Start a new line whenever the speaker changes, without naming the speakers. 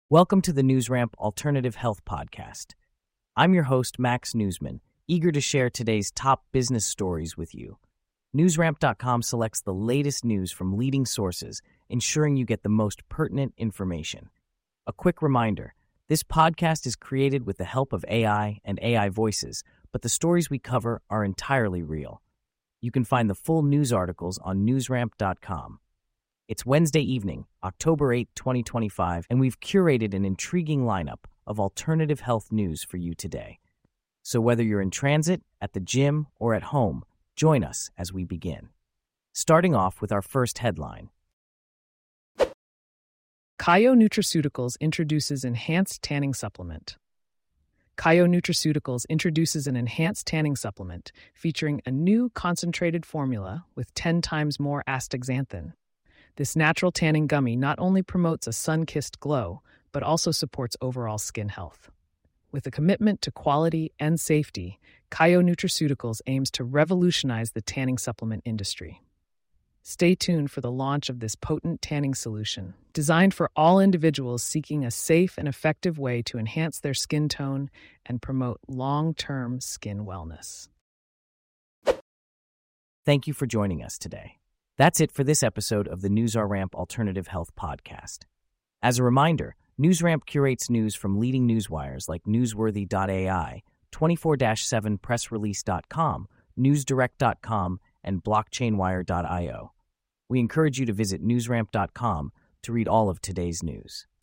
Welcome to the NewsRamp Alternative Health Podcast. I'm your host, Max Newsman, eager to share today's top business stories with you. NewsRamp.com selects the latest news from leading sources, ensuring you get the most pertinent information. A quick reminder, this podcast is created with the help of AI and AI voices, but the stories we cover are entirely real. You can find the full news articles on NewsRamp.com. It's Wednesday evening, October 8, 2025, and we've curated an intriguing lineup of alternative health news for you today. So whether you're in transit, at the gym, or at home, join us as we begin. Starting off with our first headline.
Kayo Nutraceuticals introduces enhanced tanning supplement. Kayo Nutraceuticals introduces an enhanced tanning supplement featuring a new concentrated formula with 10 times more astaxanthin. This natural tanning gummy not only promotes a sun-kissed glow, but also supports overall skin health. With a commitment to quality and safety, Kayo Nutraceuticals aims to revolutionize the tanning supplement industry. Stay tuned for the launch of this potent tanning solution, designed for all individuals seeking a safe and effective way to enhance their skin tone and promote long-term skin wellness.
Thank you for joining us today. That's it for this episode of the NewsRamp Alternative Health Podcast. As a reminder, NewsRamp curates news from leading newswires like Newsworthy.ai, 24/7pressrelease.com, NewsDirect.com, and BlockchainWire.io. We encourage you to visit NewsRamp.com to read all of today's news.